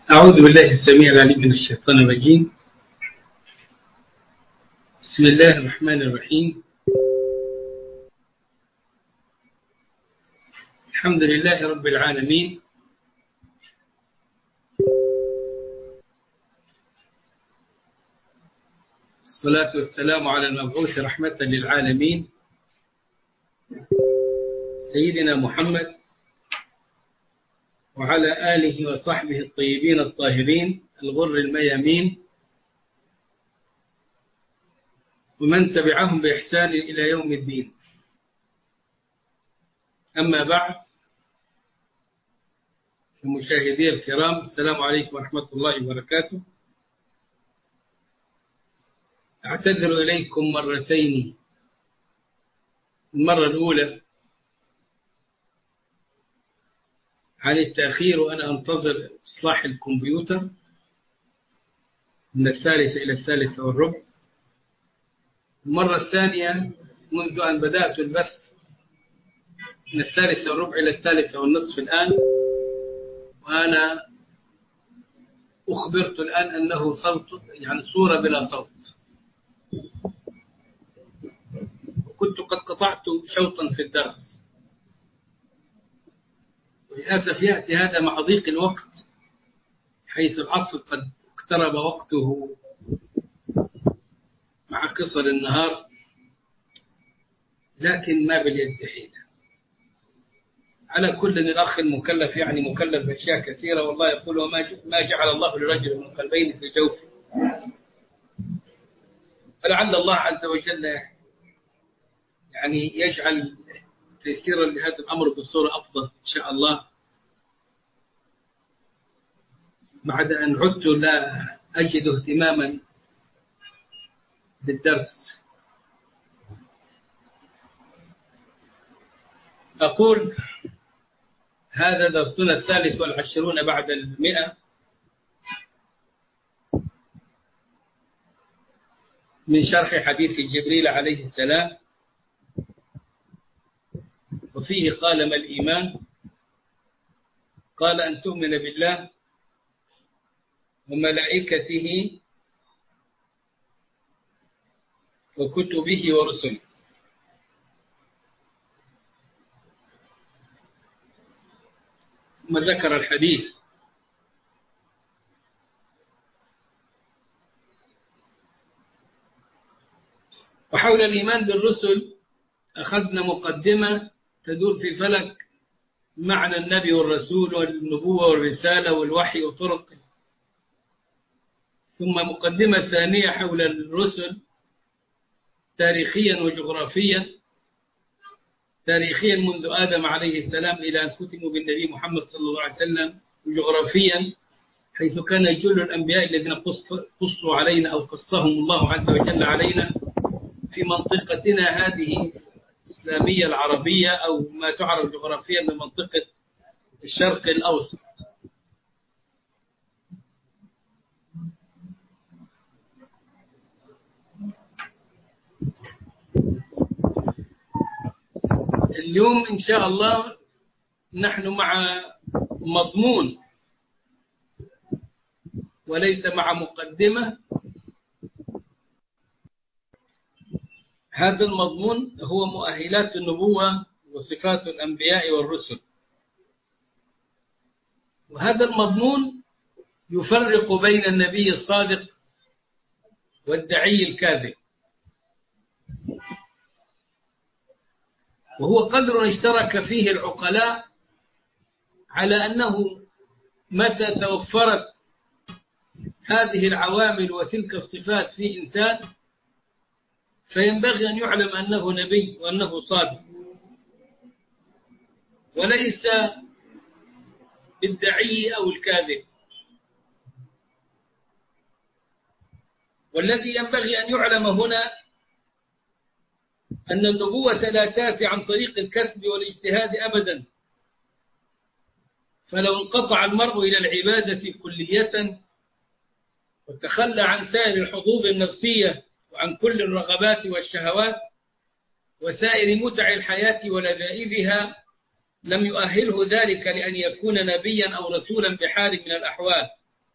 أعوذ بالله السميع العليم من الشيطان الرجيم. بسم الله الرحمن الرحيم. الحمد لله رب العالمين، الصلاة والسلام على المبعوث رحمة للعالمين سيدنا محمد وعلى آله وصحبه الطيبين الطاهرين الغر الميامين ومن تبعهم بإحسان إلى يوم الدين. أما بعد، مشاهدي الكرام، السلام عليكم ورحمة الله وبركاته. أعتذر إليكم مرتين. المرة الأولى عن التأخير وأنا أنتظر إصلاح الكمبيوتر من 1:00 إلى 1:45. المرة الثانية منذ أن بدأت البث من 1:45 إلى 1:30 الآن، وأنا أخبرت الآن أنه صوت، يعني صورة بلا صوت. وكنت قد قطعت شوطا في الدرس، وللأسف يأتي هذا مع ضيق الوقت، حيث العصر قد اقترب وقته مع قصر النهار، لكن ما باليد حيلة. على كل الأخ المكلف يعني مكلف بأشياء كثيرة، والله يقول ما جعل الله لرجل من قلبين في جوفه. فلعل الله عز وجل يعني يجعل تيسيرا لهذا الأمر بصورة أفضل إن شاء الله، بعد أن عدت لا أجد اهتماما بالدرس. أقول هذا درسنا 23 بعد 100 من شرح حديث جبريل عليه السلام، وفيه قال: ما الإيمان؟ قال: أن تؤمن بالله وملائكته وكتبه ورسله. ثم ذكر الحديث. وحول الإيمان بالرسل أخذنا مقدمة تدور في فلك معنى النبي والرسول والنبوة والرسالة والوحي وطرقه، ثم مقدمة ثانية حول الرسل تاريخيا وجغرافيا. تاريخيا منذ آدم عليه السلام إلى أن ختموا بالنبي محمد صلى الله عليه وسلم، وجغرافيا حيث كان جل الأنبياء الذين قصوا علينا أو قصهم الله عز وجل علينا في منطقتنا هذه الإسلامية العربية، أو ما تعرف جغرافيا بمنطقة الشرق الأوسط. اليوم إن شاء الله نحن مع مضمون وليس مع مقدمة. هذا المضمون هو مؤهلات النبوة وصفات الأنبياء والرسل، وهذا المضمون يفرق بين النبي الصادق والدعي الكاذب، وهو قدر اشترك فيه العقلاء على أنه متى توفرت هذه العوامل وتلك الصفات في إنسان فينبغي أن يعلم أنه نبي وأنه صادق، وليس بالدعي أو الكاذب. والذي ينبغي أن يعلم هنا أن النبوة لا تأتي عن طريق الكسب والاجتهاد أبدا، فلو انقطع المرء إلى العبادة كلية وتخلى عن سائر الحظوظ النفسية وعن كل الرغبات والشهوات وسائر متع الحياة ولذائذها لم يؤهله ذلك لأن يكون نبيا أو رسولا بحال من الأحوال.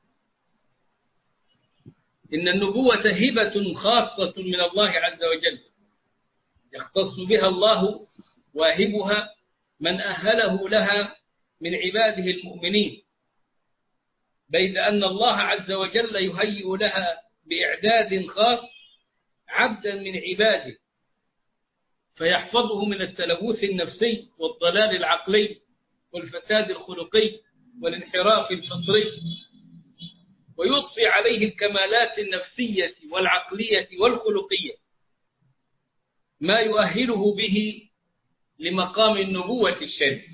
إن النبوة هبة خاصة من الله عز وجل يختص بها الله واهبها من أهله لها من عباده المؤمنين، بيد أن الله عز وجل يهيئ لها بإعداد خاص عبدا من عباده فيحفظه من التلوث النفسي والضلال العقلي والفساد الخلقي والانحراف الفطري، ويضفي عليه الكمالات النفسية والعقلية والخلقية ما يؤهله به لمقام النبوة الشريف.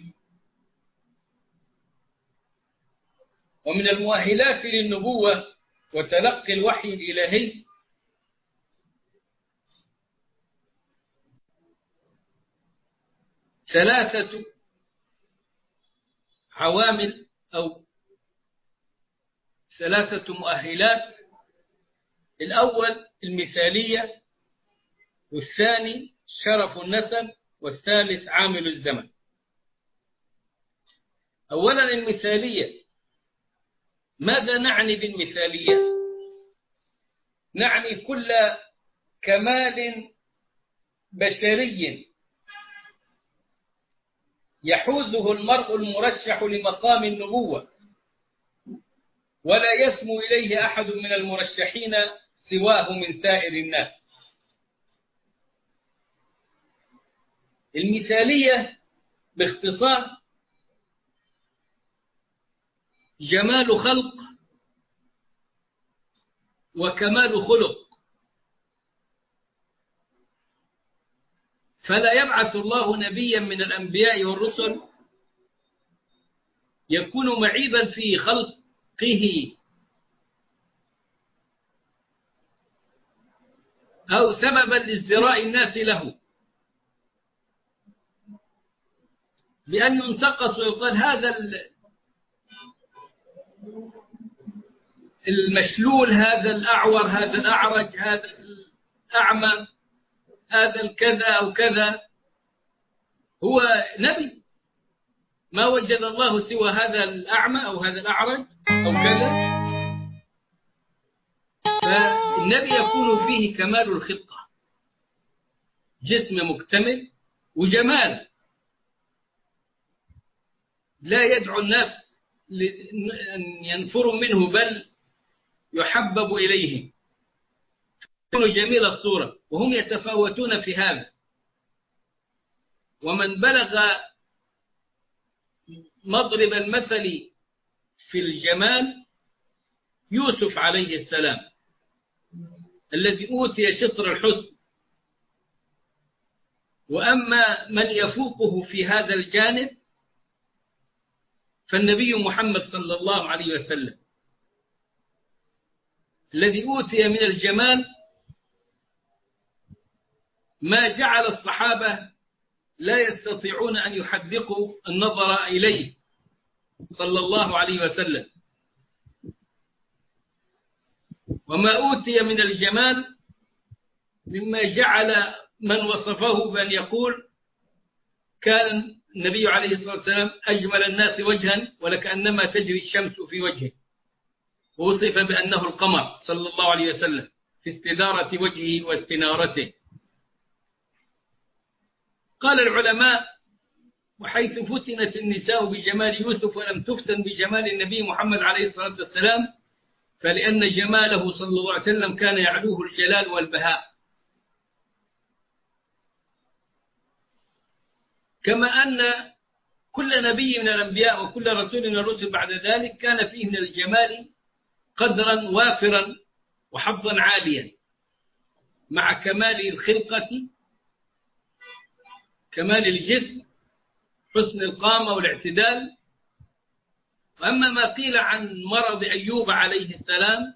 ومن المؤهلات للنبوة وتلقي الوحي الإلهي ثلاثة عوامل أو ثلاثة مؤهلات. الأول المثالية، والثاني شرف النسب، والثالث عامل الزمن. أولا المثالية. ماذا نعني بالمثالية؟ نعني كل كمال بشري يحوزه المرء المرشح لمقام النبوة ولا يسمو إليه أحد من المرشحين سواه من سائر الناس. المثالية باختصار جمال خلق وكمال خلق، فلا يبعث الله نبيا من الأنبياء والرسل يكون معيبا في خلقه أو سببا لازدراء الناس له، بأن ينتقص ويقال هذا المشلول، هذا الأعور، هذا الأعرج، هذا الأعمى، هذا الكذا أو كذا، هو نبي ما وجد الله سوى هذا الأعمى أو هذا الأعرج أو كذا. فالنبي يكون فيه كمال الخلقة، جسم مكتمل وجمال لا يدعو الناس أن ينفروا منه بل يحبب إليهم، يكون جميل الصورة، وهم يتفاوتون في هذا. ومن بلغ مضرب المثل في الجمال يوسف عليه السلام الذي أوتي شطر الحسن. وأما من يفوقه في هذا الجانب فالنبي محمد صلى الله عليه وسلم الذي أوتي من الجمال ما جعل الصحابة لا يستطيعون أن يحدقوا النظر إليه صلى الله عليه وسلم. وما أوتي من الجمال مما جعل من وصفه بأن يقول كان النبي عليه الصلاة والسلام أجمل الناس وجها ولكأنما تجري الشمس في وجهه، ووصف بأنه القمر صلى الله عليه وسلم في استدارة وجهه واستنارته. قال العلماء: وحيث فتنت النساء بجمال يوسف ولم تفتن بجمال النبي محمد عليه الصلاة والسلام فلأن جماله صلى الله عليه وسلم كان يعلوه الجلال والبهاء، كما أن كل نبي من الأنبياء وكل رسول من الرسل بعد ذلك كان فيه من الجمال قدرا وافرا وحظا عاليا مع كمال الخلقة، كمال الجسم، حسن القامة والاعتدال. وأما ما قيل عن مرض أيوب عليه السلام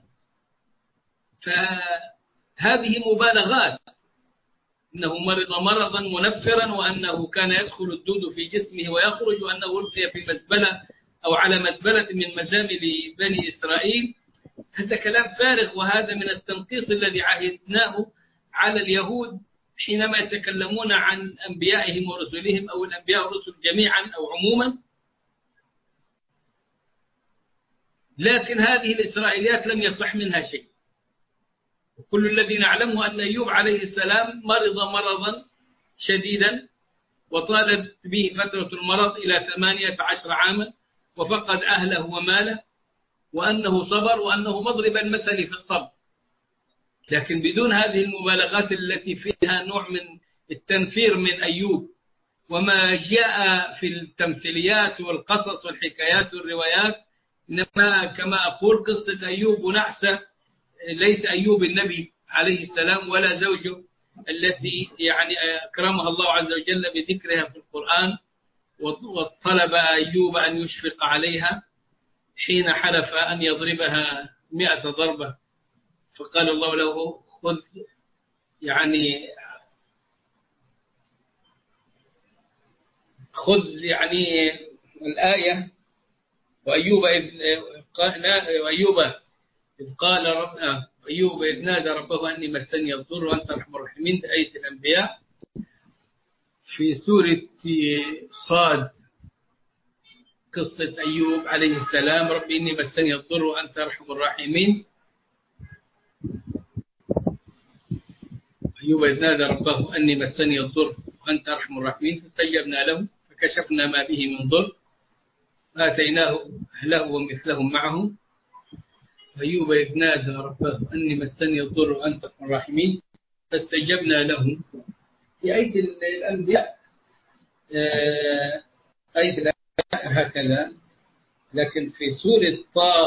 فهذه مبالغات، إنه مرض مرضا منفرا، وأنه كان يدخل الدود في جسمه ويخرج، وأنه ألقي في مزبلة أو على مزبلة من مزابل بني إسرائيل. هذا كلام فارغ، وهذا من التنقيص الذي عهدناه على اليهود حينما يتكلمون عن أنبيائهم ورسلهم أو الأنبياء والرسل جميعا أو عموما. لكن هذه الإسرائيليات لم يصح منها شيء، كل الذي نعلمه أن أيوب عليه السلام مرض مرضا شديدا، وطالت به فترة المرض إلى 18 عاما، وفقد أهله وماله، وأنه صبر، وأنه مضرب المثل في الصبر. لكن بدون هذه المبالغات التي فيها نوع من التنفير من أيوب، وما جاء في التمثيليات والقصص والحكايات والروايات، إنما كما أقول قصة أيوب نعسة، ليس أيوب النبي عليه السلام ولا زوجه التي يعني أكرمها الله عز وجل بذكرها في القرآن، وطلب أيوب أن يشفق عليها حين حلف أن يضربها 100 ضربة، فقال الله له خذ الآية، وأيوب إذ نادى ربه أني مسني الضر وأنت أرحم الراحمين، آية الأنبياء في سورة صاد، قصة أيوب عليه السلام، رب إني مسني الضر وأنت أرحم الراحمين. أيوب إذ نادى ربه أني مسني الضر وأنت أرحم الراحمين فاستجبنا له فكشفنا ما به من ضر وآتيناه أهله ومثلهم معهم. أيوب إذ نادى ربه أني مسني الضر وأنت أرحم الراحمين فاستجبنا له. في آية الأنبياء آية الأنبياء هكذا، لكن في سورة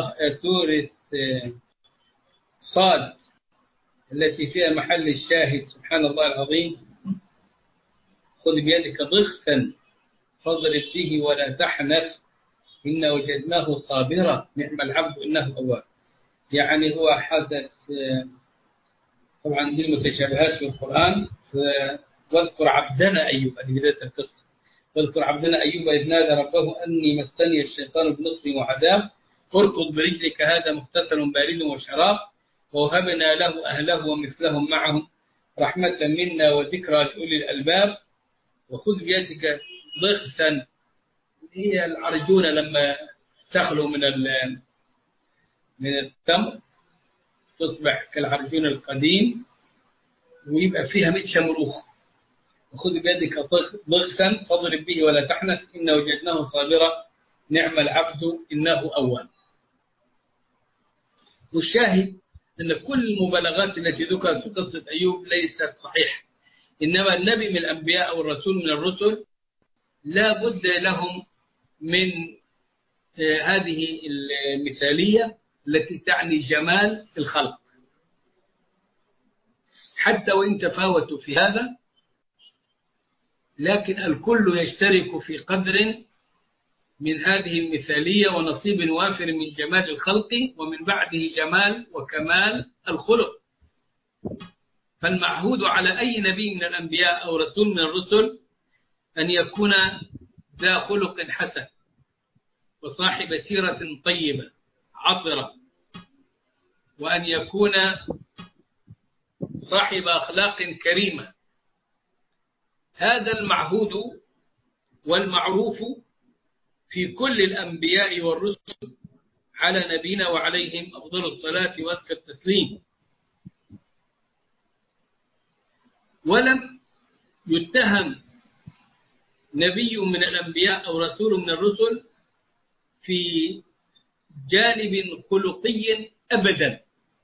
صاد التي فيها محل الشاهد سبحان الله العظيم، خذ بيدك ضغثا فاضرب به ولا تحنث إنا وجدناه صابرا نعم العبد إنه أواب. يعني هو حدث طبعا دي المتشابهات في القرآن. واذكر عبدنا أيوب، هذه بداية القصة. واذكر عبدنا أيوب إذ نادى ربه أني مسني الشيطان بنصب وعذاب اركض برجلك هذا مغتسل بارد وشراب ووهبنا له أهله ومثلهم معهم رحمة منا وذكرى لأولي الألباب وخذ بيدك ضغثا، هي العرجونة لما تخلو من التمر تصبح كالعرجون القديم ويبقى فيها 100 شمروخ. وخذ بيدك ضغثا فاضرب به ولا تحنث إنا وجدناه صابرا نعم العبد إنه أواب. والشاهد أن كل المبالغات التي ذكرت في قصة أيوب ليست صحيحة، إنما النبي من الأنبياء أو الرسول من الرسل لا بد لهم من هذه المثالية التي تعني جمال الخلق، حتى وإن تفاوتوا في هذا، لكن الكل يشترك في قدر من هذه المثالية ونصيب وافر من جمال الخلق، ومن بعده جمال وكمال الخلق. فالمعهود على أي نبي من الأنبياء أو رسول من الرسل أن يكون ذا خلق حسن وصاحب سيرة طيبة عطرة، وأن يكون صاحب أخلاق كريمة. هذا المعهود والمعروف في كل الأنبياء والرسل على نبينا وعليهم أفضل الصلاة وأزكى التسليم. ولم يتهم نبي من الأنبياء أو رسول من الرسل في جانب خلقي أبدا،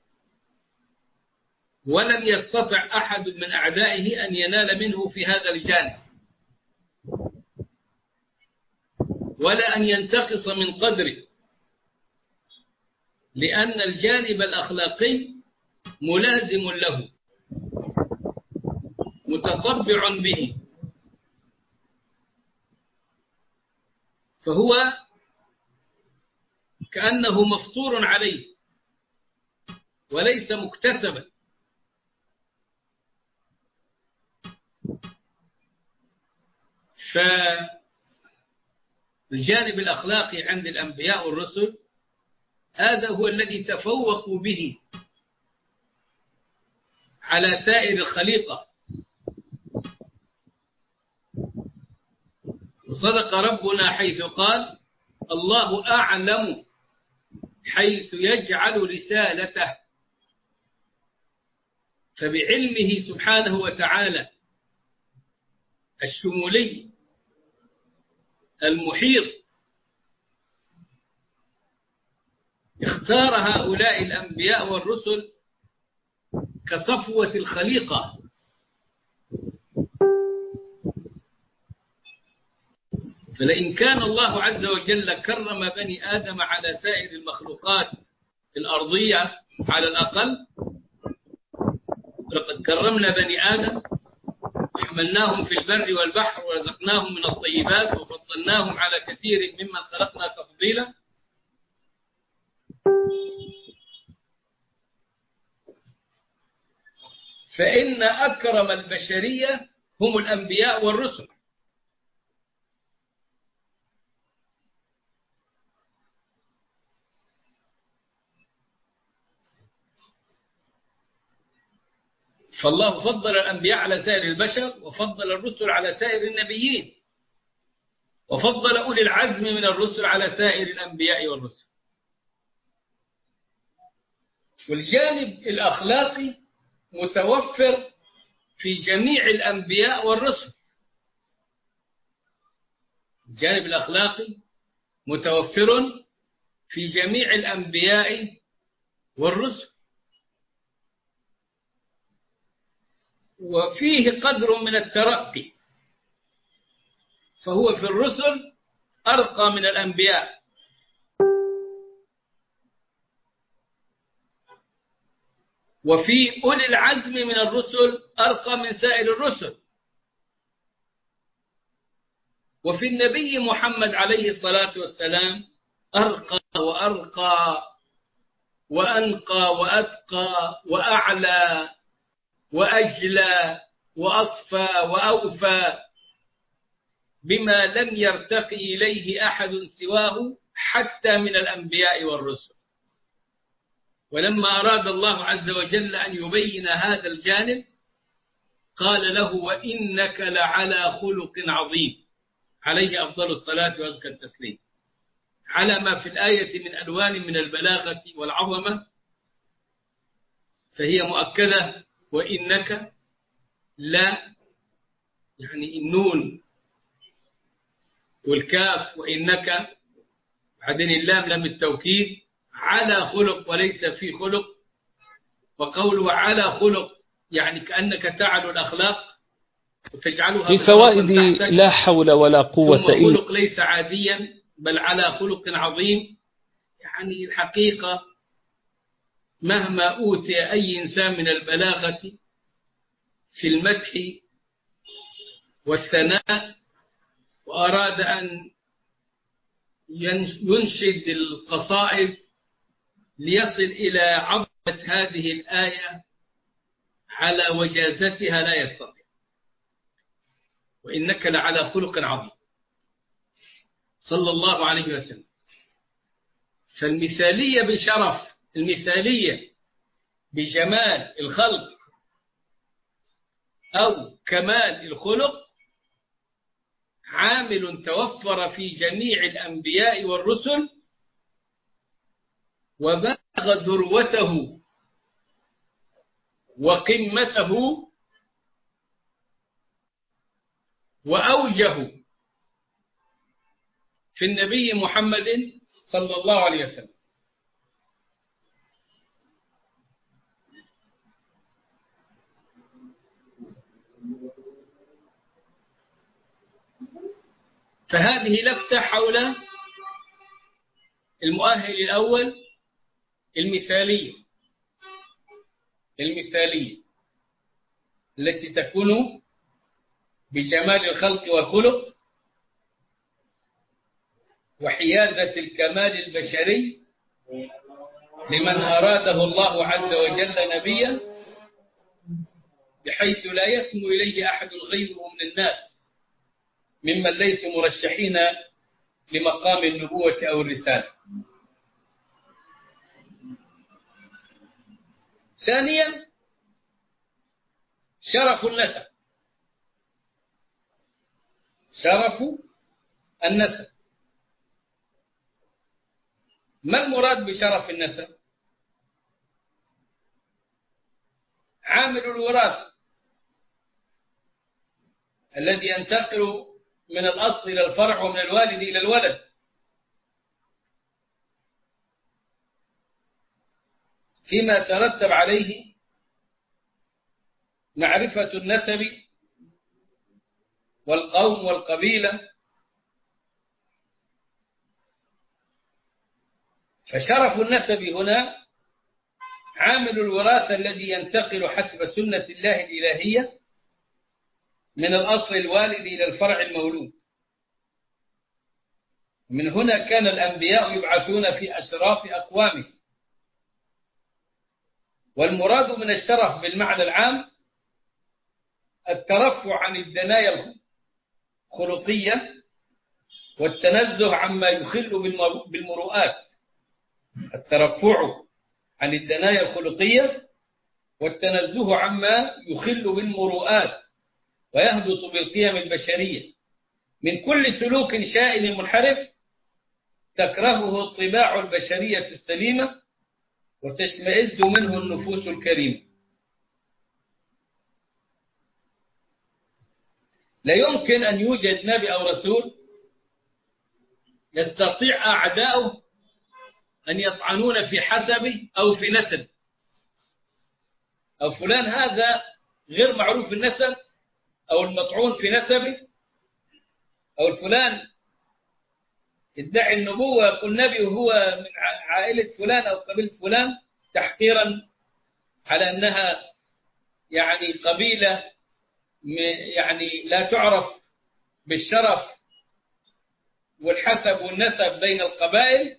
ولم يستطع أحد من أعدائه أن ينال منه في هذا الجانب، ولا أن ينتقص من قدره، لأن الجانب الأخلاقي ملازم له متطبع به، فهو كأنه مفطور عليه وليس مكتسبا. فالجانب الأخلاقي عند الأنبياء والرسل هذا هو الذي تفوقوا به على سائر الخليقة. وصدق ربنا حيث قال الله أعلم حيث يجعل رسالته. فبعلمه سبحانه وتعالى الشمولي المحيط اختار هؤلاء الأنبياء والرسل كصفوة الخليقة. فلئن كان الله عز وجل كرم بني آدم على سائر المخلوقات الأرضية على الأقل، لقد كرمنا بني آدم وحملناهم في البر والبحر ورزقناهم من الطيبات وفضلناهم على كثير ممن خلقنا تفضيلا. فإن أكرم البشرية هم الأنبياء والرسل. فالله فضل الأنبياء على سائر البشر، وفضل الرسل على سائر النبيين، وفضل أولي العزم من الرسل على سائر الأنبياء والرسل. والجانب الأخلاقي متوفر في جميع الأنبياء والرسل. الجانب الأخلاقي متوفر في جميع الأنبياء والرسل، وفيه قدر من الترقي، فهو في الرسل أرقى من الأنبياء، وفي أولي العزم من الرسل أرقى من سائر الرسل، وفي النبي محمد عليه الصلاة والسلام أرقى وأرقى وأنقى وأتقى وأعلى وأجلى وأصفى وأوفى بما لم يرتقي إليه أحد سواه حتى من الأنبياء والرسل. ولما أراد الله عز وجل أن يبين هذا الجانب قال له: وإنك لعلى خلق عظيم، عليه أفضل الصلاة وأزكى التسليم، على ما في الآية من ألوان من البلاغة والعظمة، فهي مؤكدة. وإنك لا، يعني النون والكاف، وإنك بعدين اللام لام التوكيد، على خلق وليس في خلق. وقوله على خلق يعني كأنك تعلو الأخلاق وتجعلها من فوائد لا حول ولا قوة ثم إلا خلق ليس عاديا بل على خلق عظيم. يعني الحقيقة مهما أوتي أي إنسان من البلاغة في المدح والثناء وأراد أن ينشد القصائد ليصل إلى عظمة هذه الآية على وجازتها لا يستطيع. وإنك لعلى خلق عظيم صلى الله عليه وسلم. فالمثالية بشرف، المثالية بجمال الخلق أو كمال الخلق عامل توفر في جميع الأنبياء والرسل، وبلغ ذروته وقمته وأوجه في النبي محمد صلى الله عليه وسلم. فهذه لفتة حول المؤهل الأول، المثالية التي تكون بجمال الخلق والخلق وحيازة الكمال البشري لمن أراده الله عز وجل نبيا، بحيث لا يسمو إليه أحد غيره من الناس ممن ليسوا مرشحين لمقام النبوة أو الرسالة. ثانيا شرف النسب. شرف النسب، ما المراد بشرف النسب؟ عامل الوراثة الذي ينتقل من الأصل إلى الفرع ومن الوالد إلى الولد. فيما ترتب عليه معرفة النسب والقوم والقبيلة. فشرف النسب هنا عامل الوراثة الذي ينتقل حسب سنة الله الإلهية من الأصل الوالد إلى الفرع المولود. من هنا كان الأنبياء يبعثون في أشراف أقوامهم. والمراد من الشرف بالمعنى العام الترفع عن الدنايا الخلقية والتنزه عما يخل بالمروءات. الترفع عن الدنايا الخلقية والتنزه عما يخل بالمروءات ويهبط بالقيم البشرية من كل سلوك شائن منحرف تكرهه الطباع البشرية السليمة وتشمئز منه النفوس الكريمة. لا يمكن أن يوجد نبي أو رسول يستطيع أعداؤه أن يطعنون في حسبه أو في نسبه، أو فلان هذا غير معروف النسب أو المطعون في نسبه، أو الفلان يدعي النبوة يقول نبي وهو من عائلة فلان أو قبيلة فلان، تحقيرا على أنها يعني قبيلة يعني لا تعرف بالشرف والحسب والنسب بين القبائل.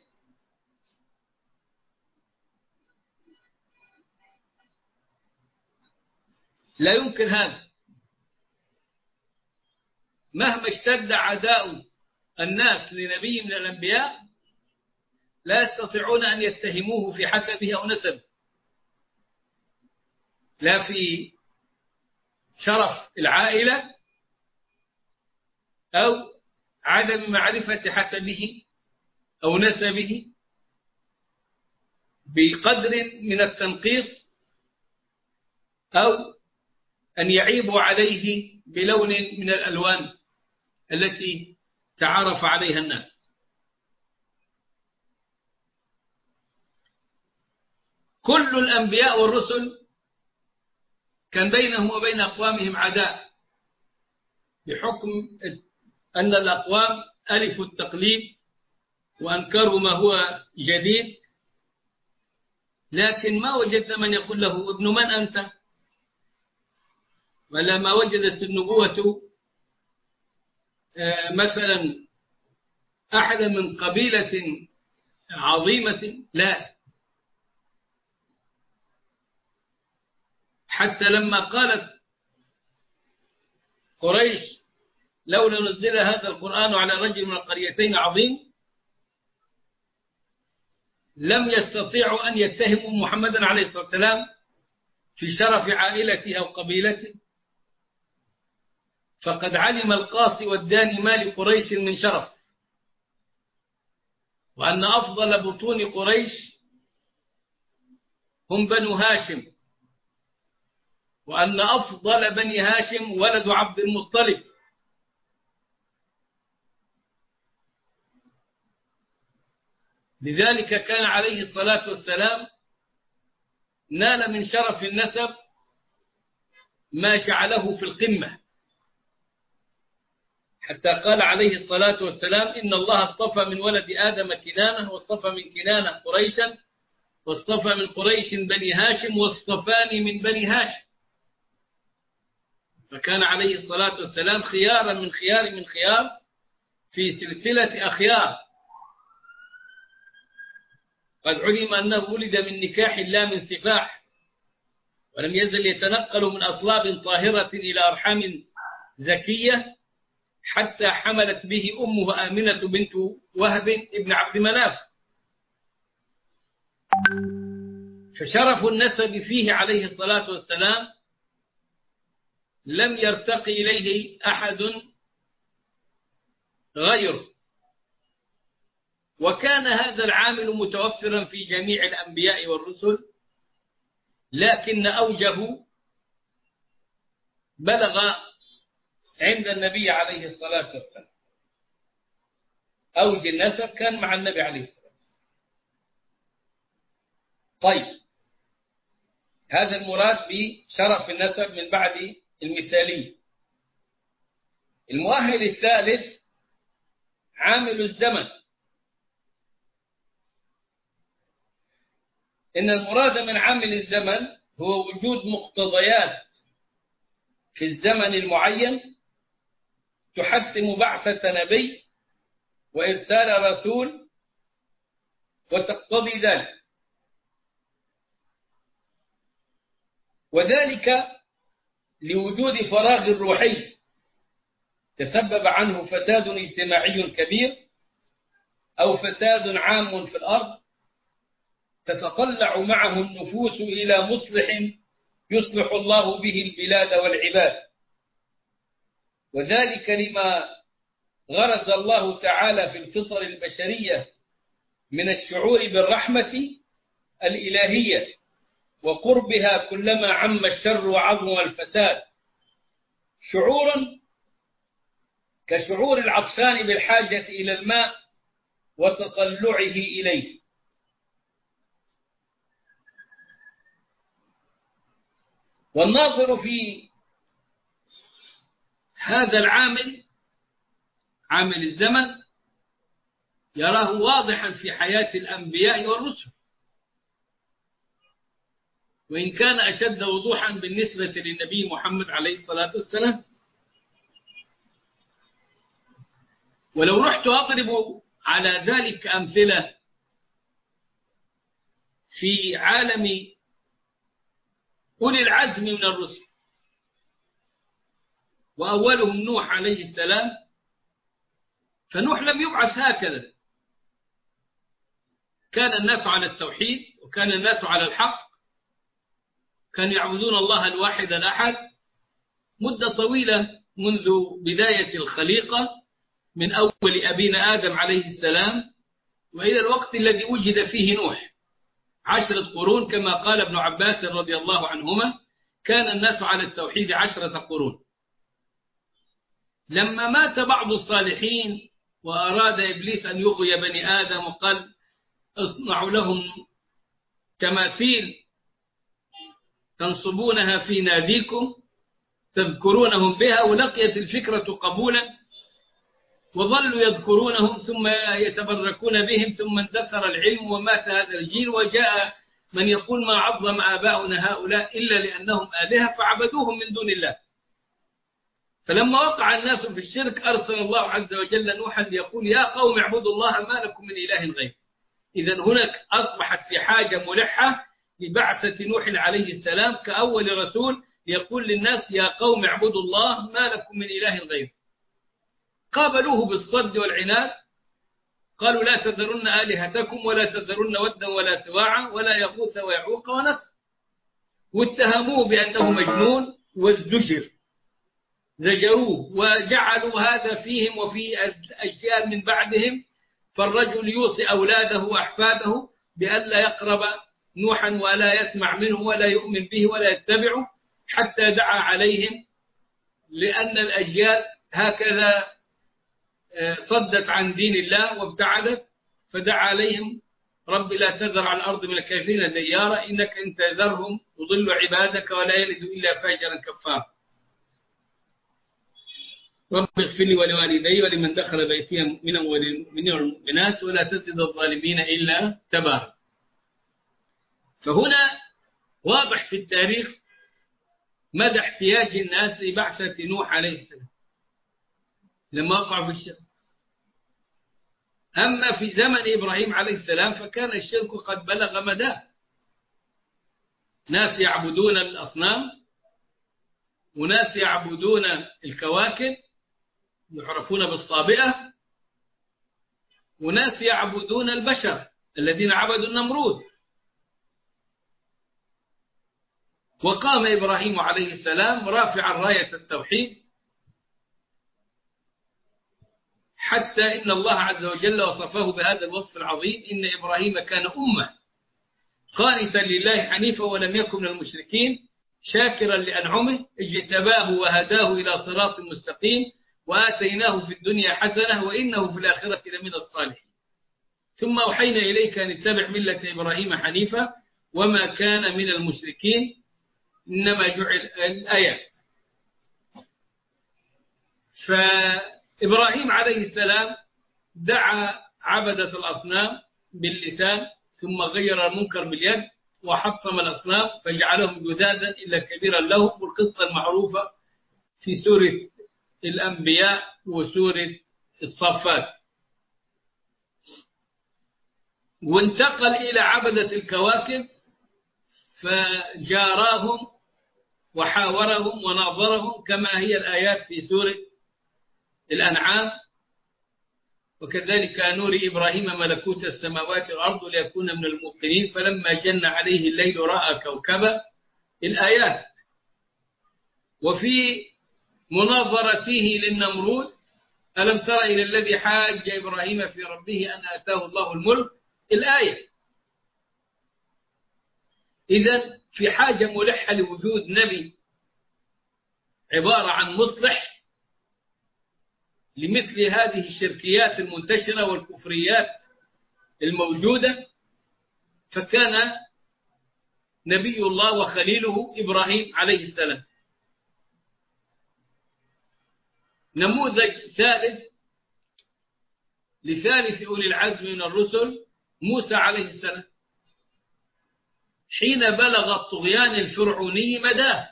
لا يمكن هذا. مهما اشتد عداء الناس لنبي من الأنبياء لا يستطيعون أن يتهموه في حسبه أو نسبه، لا في شرف العائلة أو عدم معرفة حسبه أو نسبه بقدر من التنقيص، أو أن يعيبوا عليه بلون من الألوان التي تعارف عليها الناس. كل الأنبياء والرسل كان بينهم وبين أقوامهم عداء بحكم أن الأقوام ألفوا التقليد وأنكروا ما هو جديد، لكن ما وجدنا من يقول له ابن من أنت، ولا ما وجدت النبوة مثلا أحدا من قبيلة عظيمة، لا. حتى لما قالت قريش لولا نزل هذا القرآن على رجل من القريتين عظيم، لم يستطيعوا أن يتهموا محمدا عليه الصلاة والسلام في شرف عائلته أو قبيلته، فقد علم القاصي والداني ما لقريش من شرف، وأن أفضل بطون قريش هم بنو هاشم، وأن أفضل بني هاشم ولد عبد المطلب. لذلك كان عليه الصلاة والسلام نال من شرف النسب ما جعله في القمة، حتى قال عليه الصلاة والسلام إن الله اصطفى من ولد آدم كنانة، واصطفى من كنانة قريشا، واصطفى من قريش بني هاشم، واصطفاني من بني هاشم. فكان عليه الصلاة والسلام خيارا من خيار في سلسلة أخيار. قد علم أنه ولد من نكاح لا من سفاح، ولم يزل يتنقل من أصلاب طاهرة إلى أرحام زكية حتى حملت به أمه آمنة بنت وهب ابن عبد مناف. فشرف النسب فيه عليه الصلاة والسلام لم يرتقي إليه أحد غيره، وكان هذا العامل متوفرا في جميع الأنبياء والرسل، لكن أوجه بلغ عند النبي عليه الصلاة والسلام، أوج النسب كان مع النبي عليه الصلاة والسلام. طيب، هذا المراد بشرف النسب من بعد المثالية. المؤهل الثالث عامل الزمن. إن المراد من عامل الزمن هو وجود مقتضيات في الزمن المعين تحتم بعثة نبي وإرسال رسول وتقتضي ذلك، وذلك لوجود فراغ روحي تسبب عنه فساد اجتماعي كبير أو فساد عام في الأرض تتطلع معه النفوس إلى مصلح يصلح الله به البلاد والعباد، وذلك لما غرز الله تعالى في الفطر البشرية من الشعور بالرحمة الإلهية وقربها كلما عم الشر وعظم الفساد، شعورا كشعور العطشان بالحاجة إلى الماء وتطلعه إليه. والناظر في هذا العامل، عامل الزمن، يراه واضحا في حياة الأنبياء والرسل، وإن كان أشد وضوحا بالنسبة للنبي محمد عليه الصلاة والسلام. ولو رحت أضرب على ذلك أمثلة في عالم أولي العزم من الرسل، وأولهم نوح عليه السلام، فنوح لم يبعث هكذا. كان الناس على التوحيد، وكان الناس على الحق، كانوا يعبدون الله الواحد الأحد مدة طويلة منذ بداية الخليقة، من أول أبينا آدم عليه السلام وإلى الوقت الذي وجد فيه نوح، 10 قرون كما قال ابن عباس رضي الله عنهما، كان الناس على التوحيد 10 قرون. لما مات بعض الصالحين وأراد إبليس أن يغوي بني آدم وقال اصنعوا لهم تماثيل تنصبونها في ناديكم تذكرونهم بها، ولقيت الفكرة قبولا وظلوا يذكرونهم ثم يتبركون بهم، ثم اندثر العلم ومات هذا الجيل، وجاء من يقول ما عظم آباؤنا هؤلاء إلا لأنهم آلهة فعبدوهم من دون الله. فلما وقع الناس في الشرك أرسل الله عز وجل نوحا ليقول يا قوم اعبدوا الله ما لكم من إله غيره. إذن هناك أصبحت في حاجة ملحة لبعثة نوح عليه السلام كأول رسول يقول للناس يا قوم اعبدوا الله ما لكم من إله غيره. قابلوه بالصد والعناد، قالوا لا تذرن آلهتكم ولا تذرن ودا ولا سواعا ولا يغوث ويعوق ونسر، واتهموه بأنه مجنون وازدجر، زجروه وجعلوا هذا فيهم وفي أجيال من بعدهم. فالرجل يوصي أولاده وأحفاده بألا يقرب نوحا ولا يسمع منه ولا يؤمن به ولا يتبعه، حتى دعا عليهم، لأن الأجيال هكذا صدت عن دين الله وابتعدت، فدعا عليهم رب لا تذر على الأرض من الكافرين ديارا إنك إن تذرهم يضل عبادك ولا يلد إلا فاجرا كفارا. رب اغفر لي ولوالدي ولمن دخل بيتي مؤمنا وللمؤمنين والمؤمنات ولا تزد الظالمين إلا تبارا. فهنا واضح في التاريخ مدى احتياج الناس لبعثة نوح عليه السلام لما وقعوا في الشرك. أما في زمن إبراهيم عليه السلام فكان الشرك قد بلغ مداه، ناس يعبدون الأصنام وناس يعبدون الكواكب يعرفون بالصابئة، وناس يعبدون البشر الذين عبدوا النمرود. وقام إبراهيم عليه السلام رافعا راية التوحيد، حتى إن الله عز وجل وصفه بهذا الوصف العظيم إن إبراهيم كان أمة قانتا لله حنيفا ولم يكن من المشركين شاكرا لأنعمه اجتباه وهداه إلى صراط مستقيم وآتيناه في الدنيا حسنة وإنه في الآخرة لمن الصالحين. ثم أوحينا إليك أن اتبع ملة إبراهيم حنيفا وما كان من المشركين. إنما جعل الآيات. فإبراهيم عليه السلام دعا عبدة الأصنام باللسان ثم غير المنكر باليد وحطم الأصنام فجعلهم جذاذا إلا كبيرا لهم، والقصة المعروفة في سورة الأنبياء وسورة الصافات. وانتقل إلى عبدة الكواكب فجاراهم وحاورهم وناظرهم كما هي الآيات في سورة الأنعام. وكذلك نوري إبراهيم ملكوت السماوات والأرض ليكون من الموقنين فلما جن عليه الليل رأى كوكبا، الآيات. وفي مناظرته للنمرود ألم تر إلى الذي حاج إبراهيم في ربه أن آتاه الله الملك، الآية. إذن في حاجة ملحة لوجود نبي عبارة عن مصلح لمثل هذه الشركيات المنتشرة والكفريات الموجودة. فكان نبي الله وخليله إبراهيم عليه السلام. نموذج ثالث لثالث أولي العزم من الرسل موسى عليه السلام، حين بلغ الطغيان الفرعوني مداه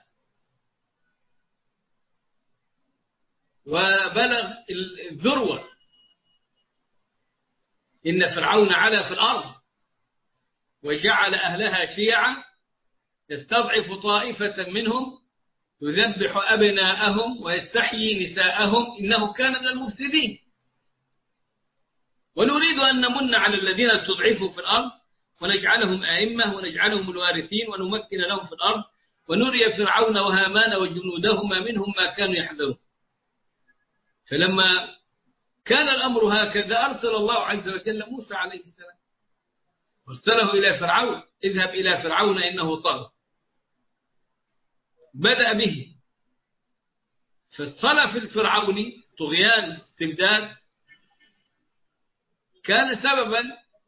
وبلغ الذروة، إن فرعون علا في الأرض وجعل أهلها شيعا يستضعف طائفة منهم يذبح أبناءهم ويستحيي نساءهم إنه كان من المفسدين. ونريد أن نمن على الذين استضعفوا في الأرض ونجعلهم أئمة ونجعلهم الوارثين ونمكن لهم في الأرض ونري فرعون وهامان وجنودهما منهم ما كانوا يحذرون. فلما كان الأمر هكذا أرسل الله عز وجل موسى عليه السلام، أرسله إلى فرعون، اذهب إلى فرعون إنه طغى. بدأ به فالصلف الفرعوني طغيان استبداد كان سببا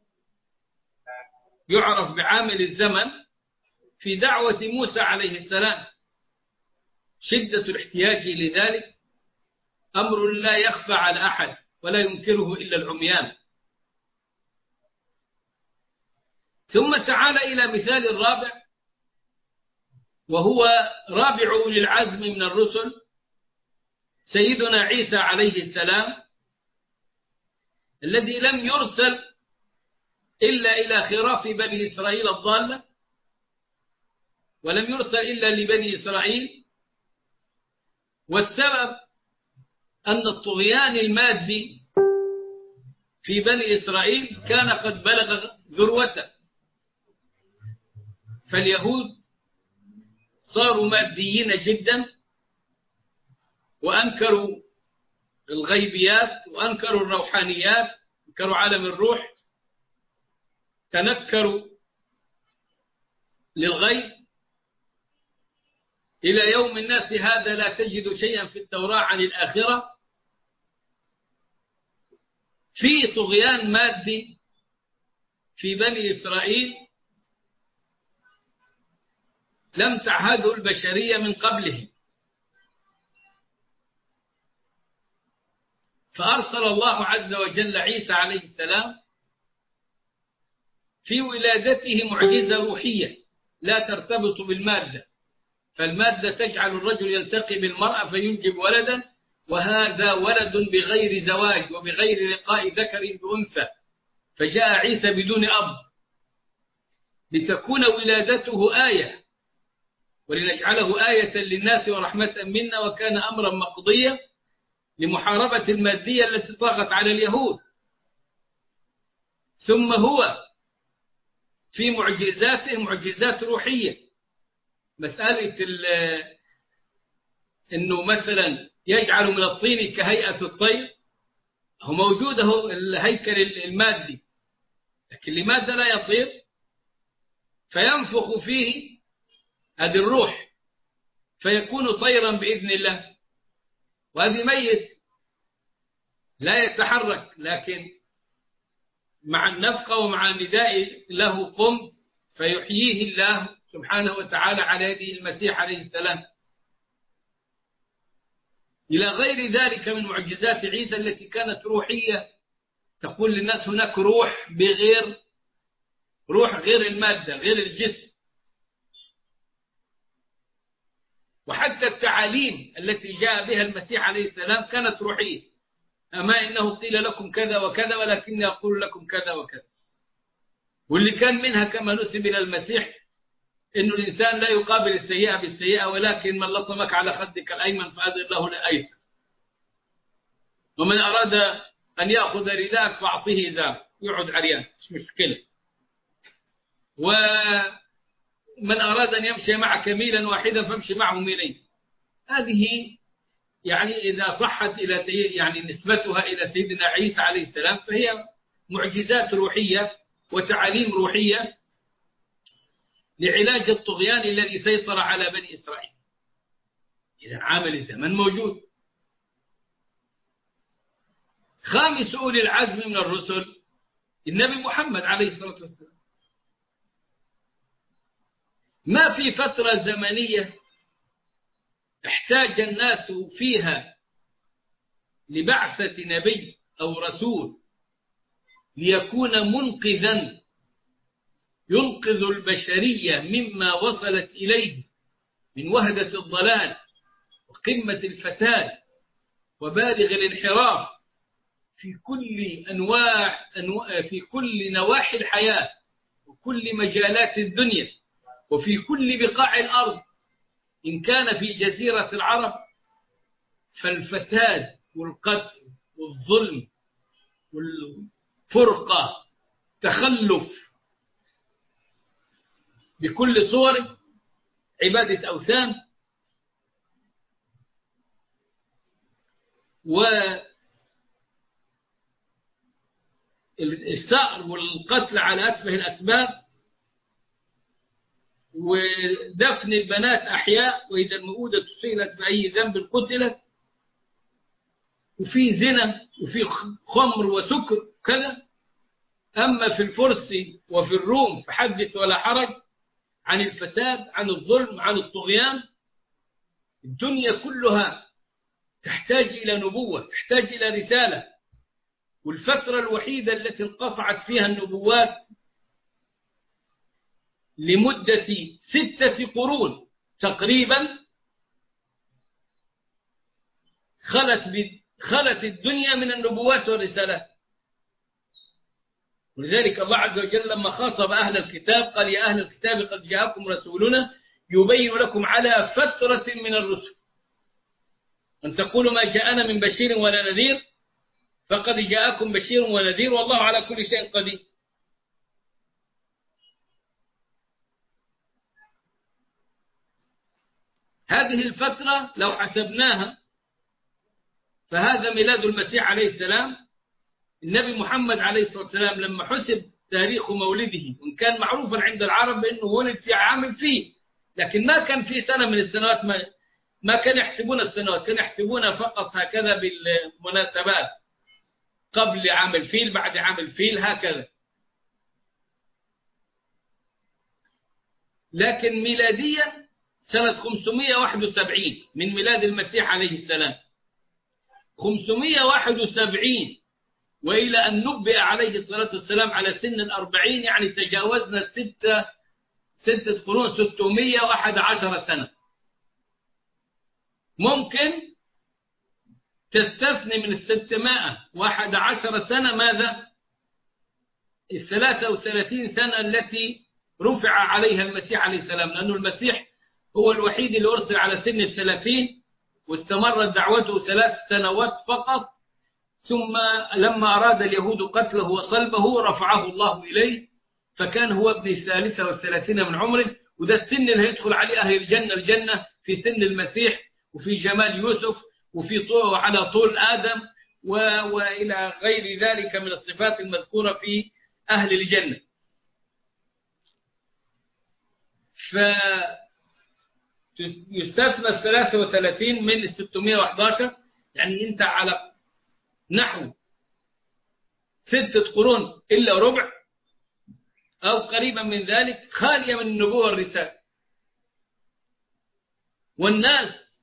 يعرف بعامل الزمن في دعوة موسى عليه السلام. شدة الاحتياج لذلك أمر لا يخفى على أحد ولا ينكره إلا العميان. ثم تعال إلى مثال الرابع وهو رابع أولي العزم من الرسل سيدنا عيسى عليه السلام، الذي لم يرسل إلا إلى خراف بني إسرائيل الضالة، ولم يرسل إلا لبني إسرائيل. والسبب أن الطغيان المادي في بني إسرائيل كان قد بلغ ذروته، فاليهود صاروا ماديين جدا وأنكروا الغيبيات وأنكروا الروحانيات، أنكروا عالم الروح، تنكروا للغيب. إلى يوم الناس هذا لا تجد شيئا في التوراة عن الآخرة. في طغيان مادي في بني إسرائيل لم تعهده البشرية من قبله، فأرسل الله عز وجل عيسى عليه السلام في ولادته معجزة روحية لا ترتبط بالمادة، فالمادة تجعل الرجل يلتقي بالمرأة فينجب ولدا، وهذا ولد بغير زواج وبغير لقاء ذكر بأنثى، فجاء عيسى بدون أب لتكون ولادته آية ولنجعله آية للناس ورحمة منا، وكان أمرا مقضيا لمحاربة المادية التي طغت على اليهود. ثم هو في معجزاته معجزات روحية، مسألة أنه مثلا يجعل من الطين كهيئة الطير، هو موجوده الهيكل المادي، لكن لماذا لا يطير؟ فينفخ فيه هذه الروح فيكون طيرا بإذن الله. وهذه ميت لا يتحرك، لكن مع النفقة ومع النداء له قم فيحييه الله سبحانه وتعالى على يد المسيح عليه السلام. إلى غير ذلك من معجزات عيسى التي كانت روحية، تقول للناس هناك روح بغير روح، غير المادة، غير الجسم. وحتى التعاليم التي جاء بها المسيح عليه السلام كانت روحية. أما إنه قيل لكم كذا وكذا ولكني أقول لكم كذا وكذا. واللي كان منها كما نسب إلى المسيح إنه الإنسان لا يقابل السيئة بالسيئة، ولكن من لطمك على خدك الأيمن فأذن له الأيسر، ومن أراد أن يأخذ رداءك فأعطيه إزار يقعد عريان مش مشكلة، ومن أراد أن يمشي معك ميلا واحدا فامشي معه ميلين. هذه يعني إذا صحت إلى يعني نسبتها إلى سيدنا عيسى عليه السلام فهي معجزات روحية وتعاليم روحية لعلاج الطغيان الذي سيطر على بني إسرائيل. إذا عامل الزمن موجود. خامس أولي العزم من الرسل النبي محمد عليه الصلاة والسلام. ما في فترة زمنية احتاج الناس فيها لبعثة نبي أو رسول ليكون منقذا ينقذ البشرية مما وصلت إليه من وهدة الضلال وقمة الفساد وبالغ الانحراف في كل في كل نواحي الحياة وكل مجالات الدنيا وفي كل بقاع الأرض. إن كان في جزيرة العرب فالفساد والقتل والظلم والفرقة تخلف بكل صور، عبادة أوثان، والثأر والقتل على أتفه الأسباب، ودفن البنات أحياء وإذا المؤودة سئلت بأي ذنب قتلت، وفي زنا وفي خمر وسكر كذا. أما في الفرس وفي الروم فحدث ولا حرج عن الفساد، عن الظلم، عن الطغيان. الدنيا كلها تحتاج إلى نبوة، تحتاج إلى رسالة. والفترة الوحيدة التي انقطعت فيها النبوات لمدة 6 قرون تقريبا خلت الدنيا من النبوات والرسالات. ولذلك الله عز وجل لما خاطب أهل الكتاب قال: يا أهل الكتاب قد جاءكم رسولنا يبين لكم على فترة من الرسل أن تقولوا ما جاءنا من بشير ولا نذير، فقد جاءكم بشير ونذير والله على كل شيء قدير. هذه الفترة لو حسبناها فهذا ميلاد المسيح عليه السلام. النبي محمد عليه الصلاة والسلام لما حسب تاريخ مولده، وإن كان معروفا عند العرب بأنه ولد في عام الفيل، لكن ما كان في سنة من السنوات ما كان يحسبون السنوات، كان يحسبون فقط هكذا بالمناسبات، قبل عام الفيل بعد عام الفيل هكذا. لكن ميلاديا سنة 571 من ميلاد المسيح عليه السلام، 571، وإلى أن نبئ عليه الصلاة والسلام على سن 40، يعني تجاوزنا 6 قرون، 611 سنة. ممكن تستثني من 611 سنة ماذا؟ 33 سنة التي رفع عليها المسيح عليه السلام، لأنه المسيح هو الوحيد اللي أرسل على سن 30 واستمرت دعوته 3 سنوات فقط. ثم لما أراد اليهود قتله وصلبه رفعه الله إليه، فكان هو ابن 33 من عمره. وده السن اللي هيدخل عليه أهل الجنة في سن المسيح، وفي جمال يوسف، وفي على طول آدم، وإلى غير ذلك من الصفات المذكورة في أهل الجنة. يستثنى 33 من 611، يعني أنت على نحو 6 قرون إلا ربع أو قريبا من ذلك خالية من النبوة والرسالة. والناس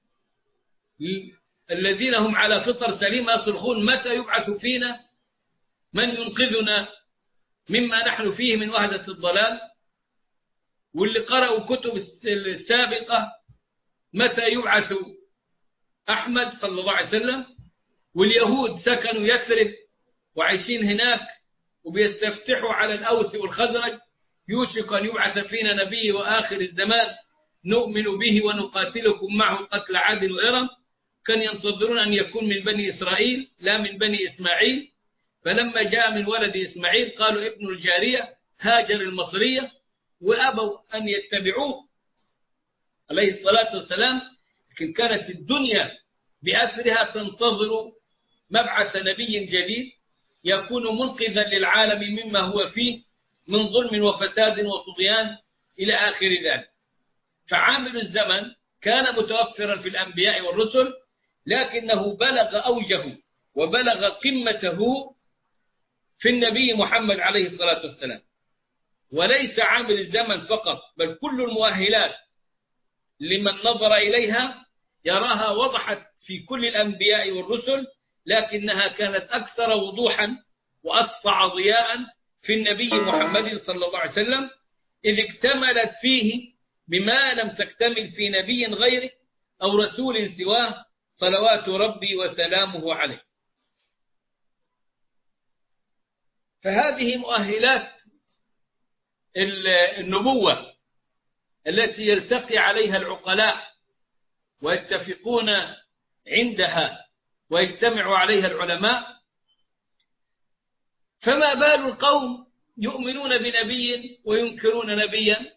الذين هم على فطر سليمة يصرخون متى يبعث فينا من ينقذنا مما نحن فيه من وهدة الضلال. واللي قرأوا كتب السابقة متى يبعث أحمد صلى الله عليه وسلم. واليهود سكنوا يثرب وعايشين هناك وبيستفتحوا على الأوس والخزرج، يوشك أن يبعث فينا نبي وآخر الزمان نؤمن به ونقاتلكم معه قتل عاد وإرم. كان ينتظرون أن يكون من بني إسرائيل لا من بني إسماعيل. فلما جاء من ولد إسماعيل قالوا ابن الجارية هاجر المصرية، وأبوا أن يتبعوه عليه الصلاة والسلام. لكن كانت الدنيا بأثرها تنتظر مبعث نبي جديد يكون منقذا للعالم مما هو فيه من ظلم وفساد وطغيان إلى آخر ذلك. فعامل الزمن كان متوفرا في الأنبياء والرسل، لكنه بلغ أوجه وبلغ قمته في النبي محمد عليه الصلاة والسلام. وليس عامل الزمن فقط، بل كل المؤهلات لمن نظر إليها يراها وضحت في كل الأنبياء والرسل، لكنها كانت أكثر وضوحا وأسطع ضياء في النبي محمد صلى الله عليه وسلم، إذ اكتملت فيه بما لم تكتمل في نبي غيره أو رسول سواه صلوات ربي وسلامه عليه. فهذه مؤهلات النبوة التي يلتقي عليها العقلاء ويتفقون عندها ويجتمع عليها العلماء. فما بال القوم يؤمنون بنبي وينكرون نبيا؟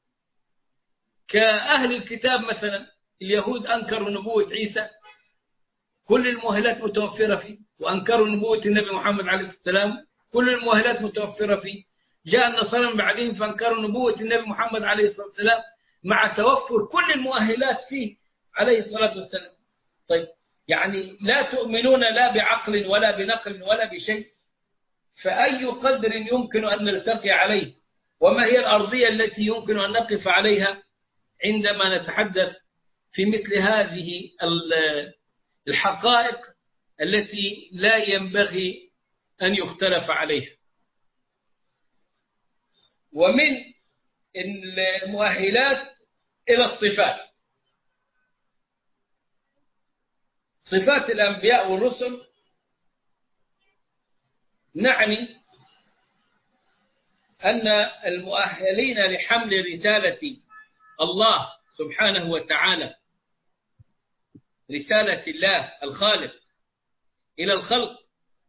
كأهل الكتاب مثلا، اليهود أنكروا نبوة عيسى، كل المؤهلات متوفرة فيه، وأنكروا نبوة النبي محمد عليه السلام، كل المؤهلات متوفرة فيه. جاء النصارى من بعدهم فأنكروا نبوة النبي محمد عليه الصلاة والسلام مع توفر كل المؤهلات فيه عليه الصلاة والسلام. طيب يعني لا تؤمنون لا بعقل ولا بنقل ولا بشيء، فأي قدر يمكن أن نلتقي عليه؟ وما هي الأرضية التي يمكن أن نقف عليها عندما نتحدث في مثل هذه الحقائق التي لا ينبغي أن يختلف عليها؟ ومن المؤهلات إلى الصفات. صفات الأنبياء والرسل نعني أن المؤهلين لحمل رسالة الله سبحانه وتعالى، رسالة الله الخالق إلى الخلق،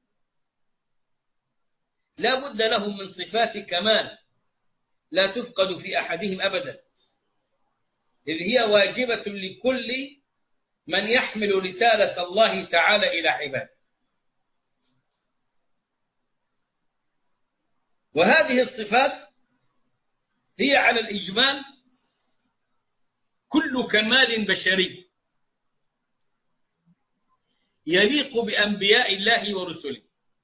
لا بد لهم من صفات كمال لا تفقد في أحدهم أبدا، إذ هي واجبة لكل من يحمل رسالة الله تعالى إلى عباده. وهذه الصفات هي على الإجمال كل كمال بشري يليق بأنبياء الله ورسله،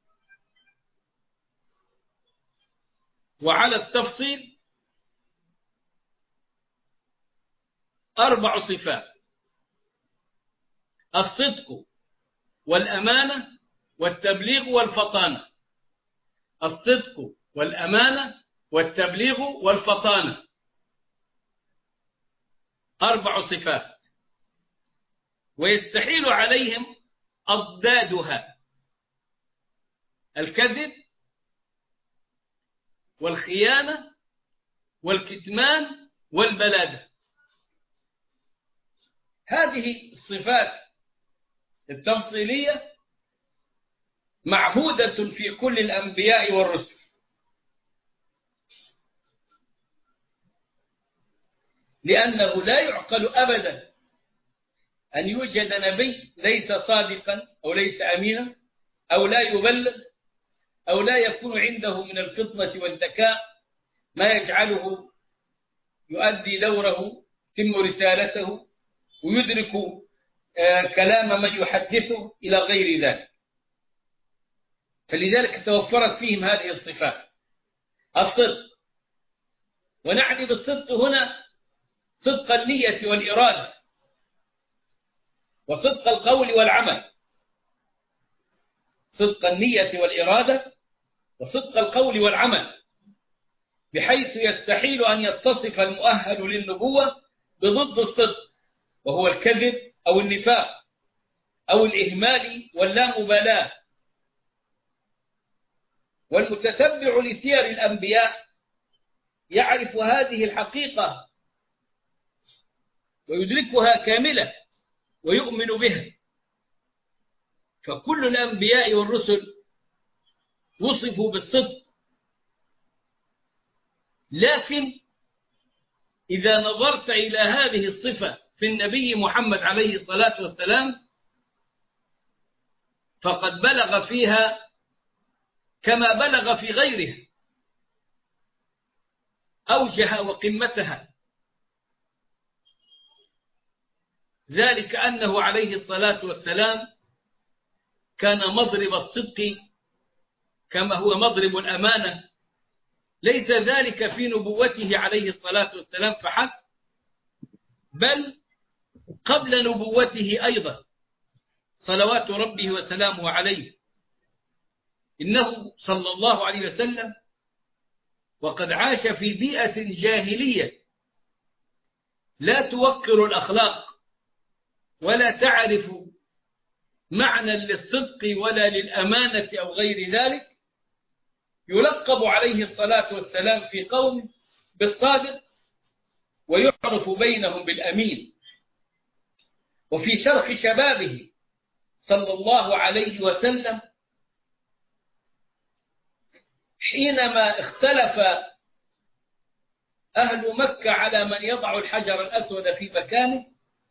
وعلى التفصيل 4 صفات: الصدق والأمانة والتبليغ والفطانة. الصدق والأمانة والتبليغ والفطانة، 4 صفات، ويستحيل عليهم أضدادها: الكذب والخيانة والكتمان والبلادة. هذه الصفات التفصيلية معهودة في كل الأنبياء والرسل، لأنه لا يعقل أبدا أن يوجد نبي ليس صادقا أو ليس أمينا أو لا يبلغ أو لا يكون عنده من الفطنة والذكاء ما يجعله يؤدي دوره يتم رسالته ويدرك كلام من يحدثه إلى غير ذلك. فلذلك توفرت فيهم هذه الصفات: الصدق، ونعني بالصدق هنا صدق النية والإرادة، وصدق القول والعمل. صدق النية والإرادة وصدق القول والعمل، بحيث يستحيل أن يتصف المؤهل للنبوة بضد الصدق، وهو الكذب أو النفاق أو الإهمال واللامبالاة. والمتتبع لسير الأنبياء يعرف هذه الحقيقة ويدركها كاملة ويؤمن بها. فكل الأنبياء والرسل وصفوا بالصدق، لكن إذا نظرت إلى هذه الصفة في النبي محمد عليه الصلاة والسلام فقد بلغ فيها كما بلغ في غيره، أوجه وقمتها. ذلك أنه عليه الصلاة والسلام كان مضرب الصدق كما هو مضرب الأمانة. ليس ذلك في نبوته عليه الصلاة والسلام فحسب، بل قبل نبوته أيضا صلوات ربه وسلامه عليه. إنه صلى الله عليه وسلم وقد عاش في بيئة جاهلية لا توقر الأخلاق ولا تعرف معنى للصدق ولا للأمانة أو غير ذلك، يلقب عليه الصلاة والسلام في قوم بالصادق ويعرف بينهم بالأمين. وفي شرخ شبابه صلى الله عليه وسلم حينما اختلف أهل مكة على من يضع الحجر الأسود في مكانه،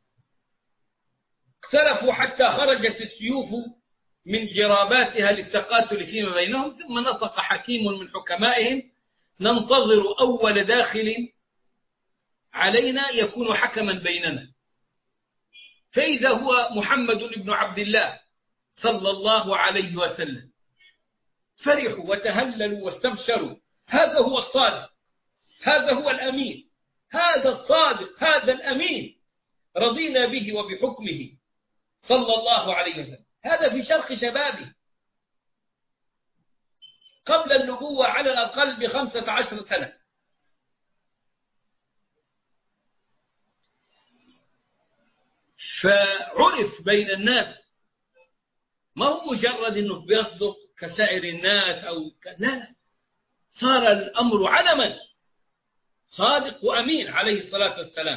اختلفوا حتى خرجت السيوف من جراباتها للتقاتل فيما بينهم، ثم نطق حكيم من حكمائهم: ننتظر أول داخل علينا يكون حكما بيننا. فإذا هو محمد بن عبد الله صلى الله عليه وسلم. فرحوا وتهللوا واستبشروا: هذا هو الصادق، هذا هو الأمين، هذا الصادق، هذا الأمين، رضينا به وبحكمه صلى الله عليه وسلم. هذا في شرخ شبابه قبل النبوة على الأقل ب15 سنة. فعرف بين الناس، ما هو مجرد أنه بيصدق كسائر الناس لا، صار الأمر علما، صادق وأمين عليه الصلاة والسلام.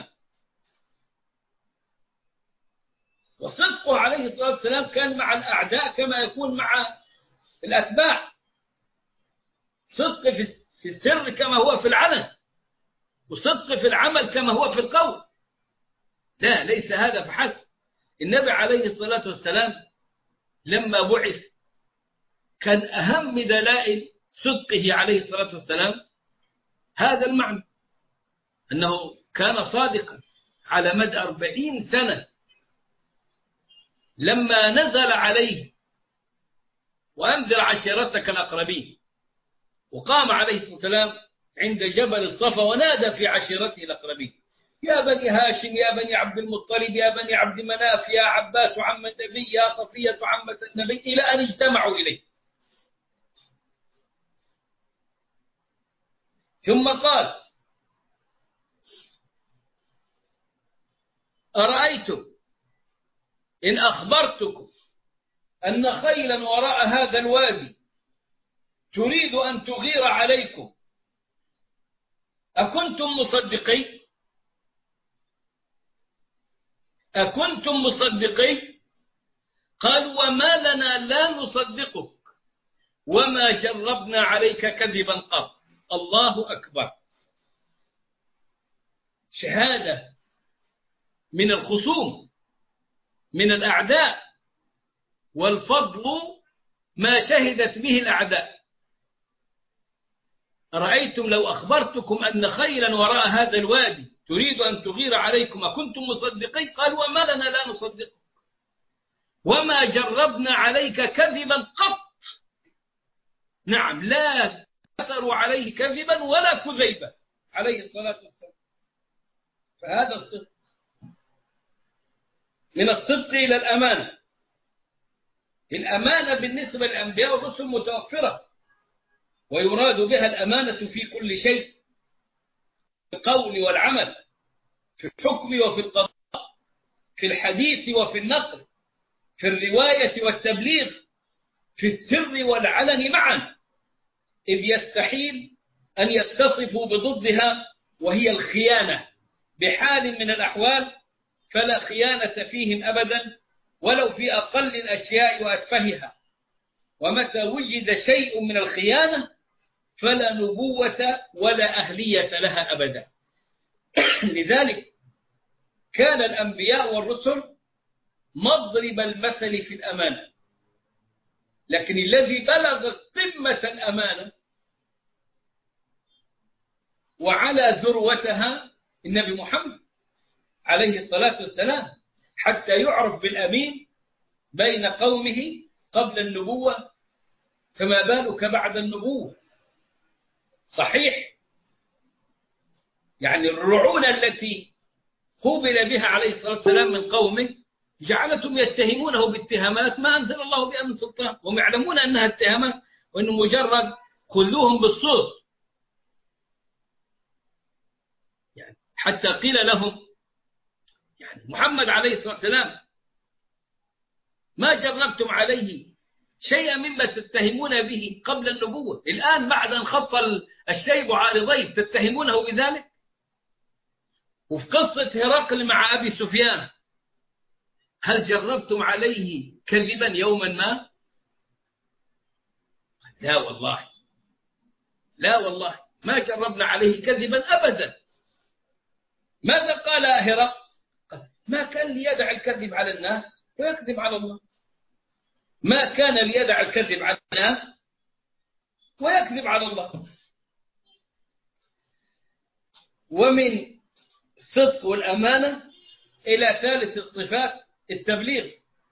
وصدقه عليه الصلاة والسلام كان مع الأعداء كما يكون مع الأتباع، صدق في السر كما هو في العلن، وصدق في العمل كما هو في القول. لا، ليس هذا فحسب. النبي عليه الصلاة والسلام لما بعث كان أهم دلائل صدقه عليه الصلاة والسلام هذا المعنى، أنه كان صادقا على مدى 40 سنة. لما نزل عليه: وأنذر عشيرتك الأقربين، وقام عليه الصلاة والسلام عند جبل الصفا ونادى في عشيرته الأقربين: يا بني هاشم، يا بني عبد المطلب، يا بني عبد مناف، يا عباس عم النبي، يا صفية عمة النبي، إلى أن اجتمعوا إليه. ثم قال: أرأيتم إن أخبرتكم أن خيلا وراء هذا الوادي تريد أن تغير عليكم أكنتم مصدقين؟ أكنتم مصدقين؟ قالوا: وما لنا لا نصدقك وما جربنا عليك كذبا قط. الله أكبر. شهادة من الخصوم من الأعداء، والفضل ما شهدت به الأعداء. أرأيتم لو أخبرتكم أن خيلا وراء هذا الوادي تريد أن تغير عليكم أكنتم مصدقين؟ قال وما لنا لا نصدق وما جربنا عليك كذبا قط. نعم، لا أثروا عليه كذبا ولا كذيبا عليه الصلاة والسلام. فهذا الصدق. من الصدق إلى الأمانة. الأمانة بالنسبة للأنبياء والرسل متوفرة، ويراد بها الأمانة في كل شيء، في القول والعمل، في الحكم وفي القضاء، في الحديث وفي النقل، في الرواية والتبليغ، في السر والعلن معا، إذ يستحيل أن يتصفوا بضدها وهي الخيانة بحال من الأحوال، فلا خيانة فيهم أبدا ولو في أقل الأشياء وأتفهها. ومتى وجد شيء من الخيانة فلا نبوة ولا أهلية لها أبدا. لذلك كان الأنبياء والرسل مضرب المثل في الأمانة، لكن الذي بلغ قمة الأمانة وعلى ذروتها النبي محمد عليه الصلاة والسلام، حتى يعرف بالأمين بين قومه قبل النبوة، فما بالك بعد النبوة. صحيح، يعني الرعونة التي قوبل بها عليه الصلاة والسلام من قومه جعلتهم يتهمونه باتهامات ما أنزل الله بها من سلطان، وهم يعلمون أنها اتهامات وأنه مجرد خذوهم بالصوت. يعني حتى قيل لهم يعني محمد عليه الصلاة والسلام ما جربتم عليه شيئا مما تتهمون به قبل النبوة، الآن بعد أن خط الشيب عارضيه تتهمونه بذلك. وفي قصة هرقل مع أبي سفيان هل جربتم عليه كذبا يوما ما؟ لا والله، لا والله ما جربنا عليه كذبا أبدا. ماذا قال هرقل؟ ما كان ليدع الكذب على الناس ويكذب على الله، ما كان ليدع الكذب على الناس ويكذب على الله. ومن الصدق والأمانة إلى ثالث الصفات التبليغ،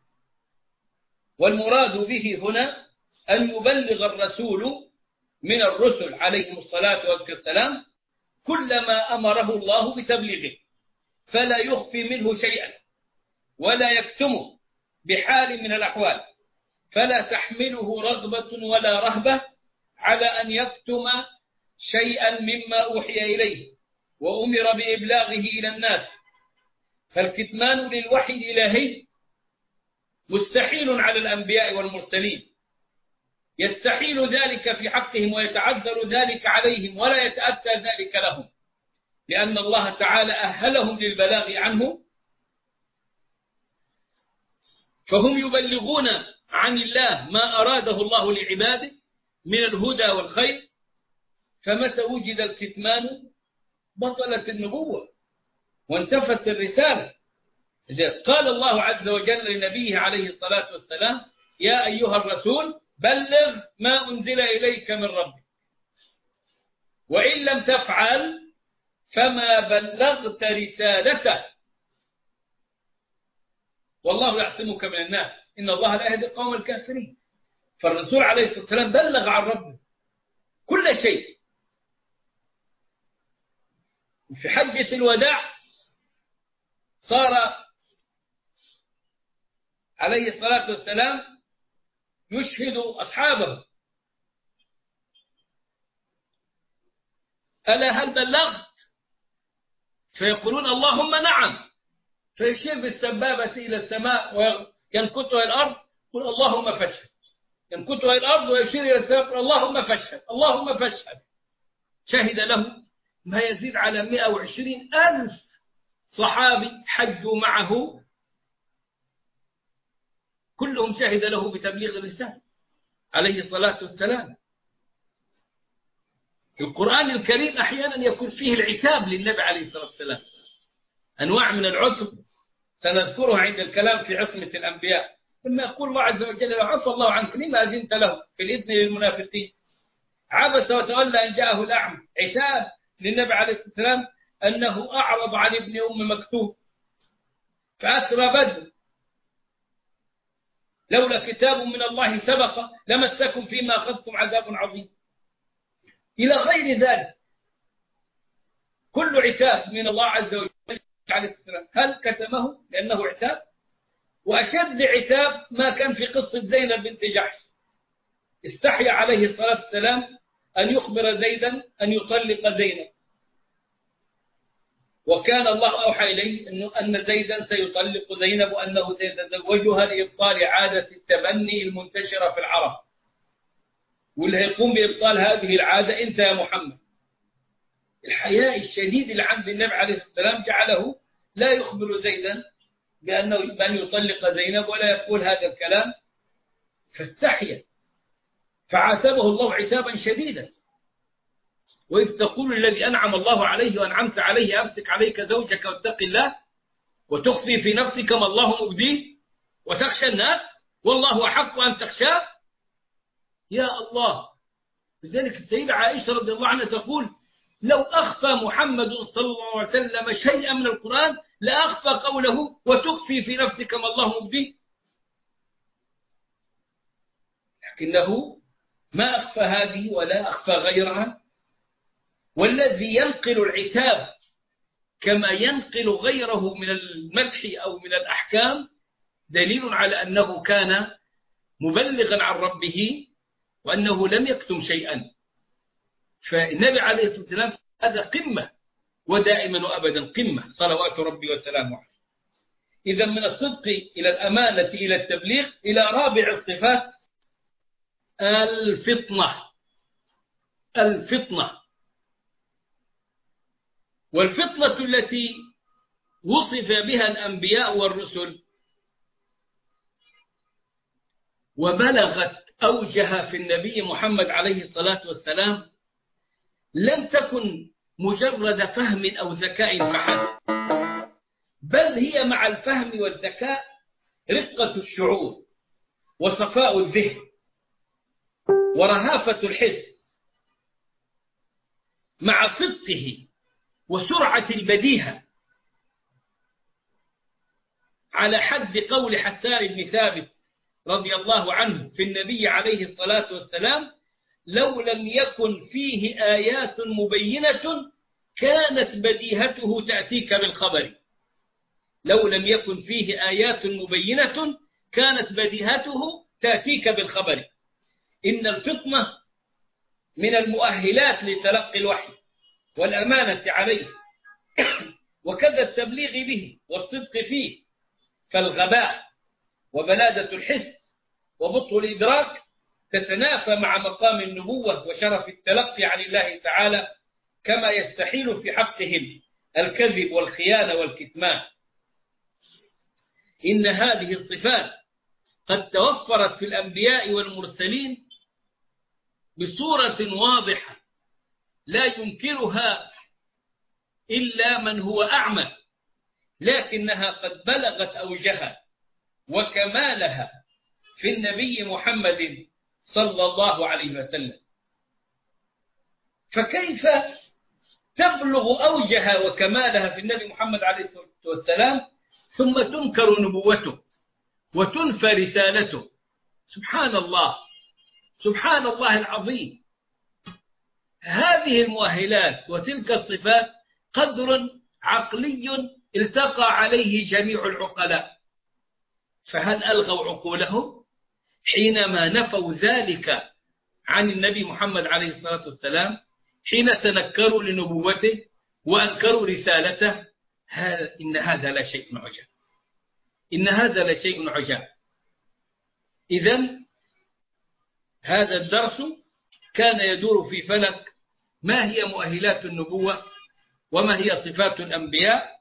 والمراد به هنا أن يبلغ الرسول من الرسل عليهم الصلاة والسلام كل ما أمره الله بتبليغه، فلا يخفي منه شيئا ولا يكتمه بحال من الأحوال، فلا تحمله رغبة ولا رهبة على أن يكتم شيئا مما أوحي إليه وأمر بإبلاغه إلى الناس. فالكتمان للوحي الإلهي مستحيل على الأنبياء والمرسلين، يستحيل ذلك في حقهم ويتعذر ذلك عليهم ولا يتأتى ذلك لهم، لأن الله تعالى أهلهم للبلاغ عنه، فهم يبلغون عن الله ما أراده الله لعباده من الهدى والخير. فمتى وجد الكتمان بطلت النبوة وانتفت الرسالة. قال الله عز وجل لنبيه عليه الصلاة والسلام يا أيها الرسول بلغ ما أنزل إليك من ربك، وإن لم تفعل فما بلغت رسالته والله يعصمك من الناس إن الله لا يهدي القوم الكافرين. فالرسول عليه الصلاة والسلام بلغ عن ربه كل شيء. في حجة الوداع صار عليه الصلاة والسلام يشهد أصحابه ألا هل بلغت؟ فيقولون اللهم نعم، فيشير بالسبابة إلى السماء وينكتها الأرض يقول اللهم فاشهد، ينكتها الأرض ويشير إلى السماء يقول اللهم فاشهد اللهم فاشهد. شهد له ما يزيد على 120,000 صحابي حجوا معه، كلهم شهد له بتبليغ الرسالة عليه الصلاة والسلام. القرآن الكريم أحيانا يكون فيه العتاب للنبي عليه الصلاة والسلام، أنواع من العتب سنذكرها عند الكلام في عصمة الأنبياء. لما يقول الله عز وجل لو عفى الله عنك لما أذنت له في الإذن للمنافقين، عبس وتولى أن جاءه الأعمى، عتاب للنبي عليه الصلاة والسلام أنه أعرض عن ابن أم مكتوم فأسرى بدر، لولا كتاب من الله سبق لمسكم فيما أخذتم عذاب عظيم، إلى غير ذلك. كل عتاب من الله عز وجل عليه السلام، هل كتمه لأنه عتاب؟ وأشد عتاب ما كان في قصة زينب بنت جحش، استحيا عليه الصلاة والسلام أن يخبر زيدا أن يطلق زينب، وكان الله أوحى إليه أن زيدا سيطلق زينب وأنه سيتزوجها لإبطال عادة التبني المنتشرة في العرب، واللي هيقوم بإبطال هذه العادة أنت يا محمد. الحياء الشديد اللي عند النبي عليه الصلاة والسلام جعله لا يخبر زيدا بأن يطلق زينب ولا يقول هذا الكلام، فاستحيا فعاتبه الله عتابا شديدا. وإذ تقول الذي أنعم الله عليه وأنعمت عليه أمسك عليك زوجك واتق الله وتخفي في نفسك ما الله مبديه وتخشى الناس والله أحق أن تخشاه. يا الله. لذلك السيدة عائشة رضي الله عنها تقول لو أخفى محمد صلى الله عليه وسلم شيئا من القرآن لأخفى قوله وتخفي في نفسك ما الله مبديه، لكنه ما أخفى هذه ولا أخفى غيرها. والذي ينقل العتاب كما ينقل غيره من المدح أو من الأحكام دليل على أنه كان مبلغا عن ربه وأنه لم يكتم شيئا. فالنبي عليه الصلاة والسلام هذا قمة ودائما وأبدا قمة صلوات ربي وسلامه عليه. إذا من الصدق إلى الأمانة إلى التبليغ إلى رابع الصفات الفطنة. الفطنة والفطنة التي وصف بها الأنبياء والرسل وبلغت أوجها في النبي محمد عليه الصلاة والسلام لم تكن مجرد فهم أو ذكاء فحسب، بل هي مع الفهم والذكاء رقة الشعور وصفاء الذهن ورهافة الحس مع صدقه وسرعة البديهة، على حد قول حسان بن ثابت رضي الله عنه في النبي عليه الصلاة والسلام لو لم يكن فيه آيات مبينة كانت بديهته تأتيك بالخبر. لو لم يكن فيه آيات مبينة كانت بديهته تأتيك بالخبر. إن الفطنة من المؤهلات لتلقي الوحي والأمانة عليه وكذا التبليغ به والصدق فيه، فالغباء وبلادة الحس وبطء الإدراك تتنافى مع مقام النبوة وشرف التلقي عن الله تعالى، كما يستحيل في حقهم الكذب والخيانة والكتمان. إن هذه الصفات قد توفرت في الأنبياء والمرسلين بصورة واضحة لا ينكرها إلا من هو أعمى، لكنها قد بلغت أوجها وكمالها في النبي محمد صلى الله عليه وسلم. فكيف تبلغ أوجها وكمالها في النبي محمد عليه الصلاة والسلام ثم تنكر نبوته وتنفى رسالته؟ سبحان الله، سبحان الله العظيم. هذه المؤهلات وتلك الصفات قدر عقلي التقى عليه جميع العقلاء، فهل ألغوا عقولهم حينما نفوا ذلك عن النبي محمد عليه الصلاة والسلام، حين تنكروا لنبوته وأنكروا رسالته؟ إن هذا لا شيء عجاب، إن هذا لا شيء عجاب. إذن هذا الدرس كان يدور في فلك ما هي مؤهلات النبوة وما هي صفات الأنبياء،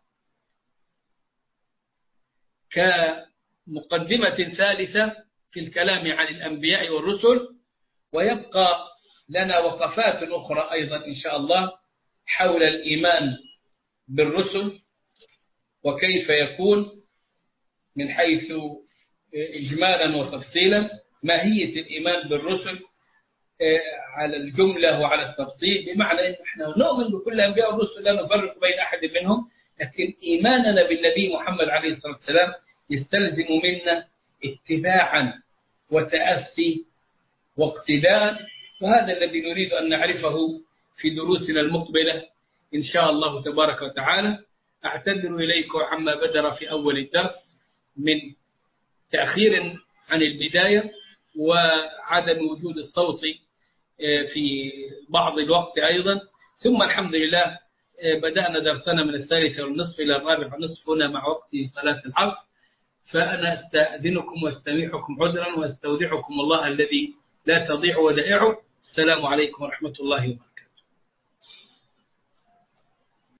كمقدمة ثالثة في الكلام عن الأنبياء والرسل. ويبقى لنا وقفات أخرى أيضا إن شاء الله حول الإيمان بالرسل وكيف يكون من حيث إجمالا وتفصيلا ماهية الإيمان بالرسل على الجملة وعلى التفصيل، بمعنى أن احنا نؤمن بكل الأنبياء والرسل لا نفرق بين أحد منهم، لكن إيماننا بالنبي محمد عليه الصلاة والسلام يستلزم منا اتباعا وتأسي واقتداء، وهذا الذي نريد أن نعرفه في دروسنا المقبلة إن شاء الله تبارك وتعالى. أعتذر إليكم عما بدر في أول الدرس من تأخير عن البداية وعدم وجود الصوت في بعض الوقت أيضا. ثم الحمد لله بدأنا درسنا من 3:30 إلى 4:30 هنا مع وقت صلاة العصر، فأنا أستأذنكم واستميحكم عذرا، واستودعكم الله الذي لا تضيع ودائعه. السلام عليكم ورحمة الله وبركاته.